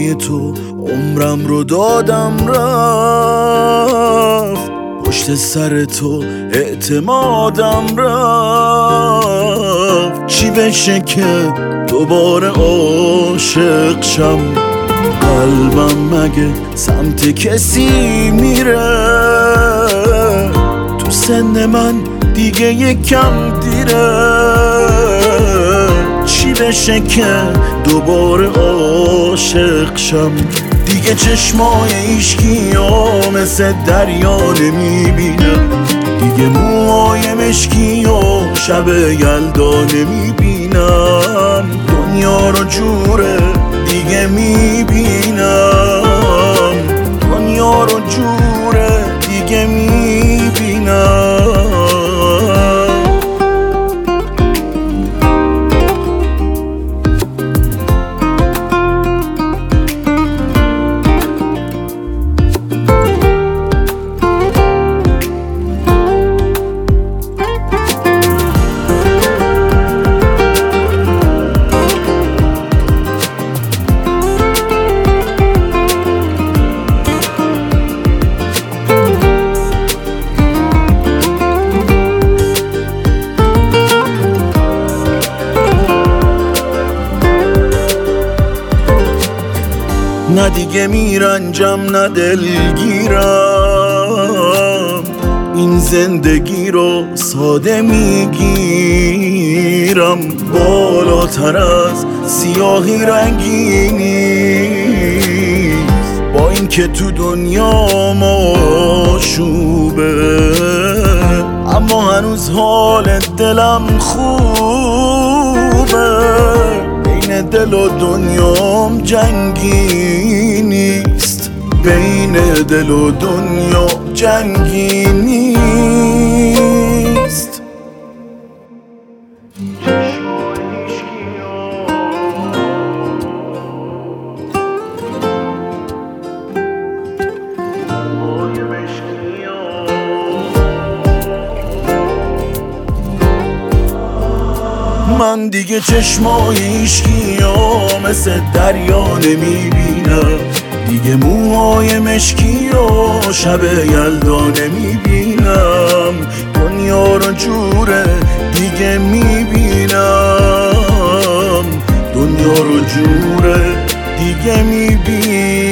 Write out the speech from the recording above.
پای تو عمرم رو دادم رفت، پشت سر تو اعتمادم رفت. چی بشه که دوباره عاشق شم؟ قلبم مگه سمت کسی میره؟ تو سن من دیگه یکم دیره. چی بشه که دوباره عاشق شم؟ دیگه چشمای عشقی‌ها مثل دریا نمیبینم، دیگه موهای مشکی و شب یلدا نمیبینم. دنیا رو جوره دیگه میبینم، دنیا رو جوره دیگه میبینم. نه دیگه میرنجم نه دلگیرم، این زندگی رو ساده میگیرم. بالاتر از سیاهی رنگی نیست، با اینکه تو دنیا ماشوبه، اما هنوز حال دلم خوبه. بین دل و دنیام جنگی نیست، بین دل و دنیا جنگی نیست. من دیگه چشمای عشقی‌ها مثل دریا نمیبینم، دیگه موهای مشکی و شب یلدا نمیبینم. دنیا رو جوره دیگه میبینم، دنیا رو جوره دیگه میبینم.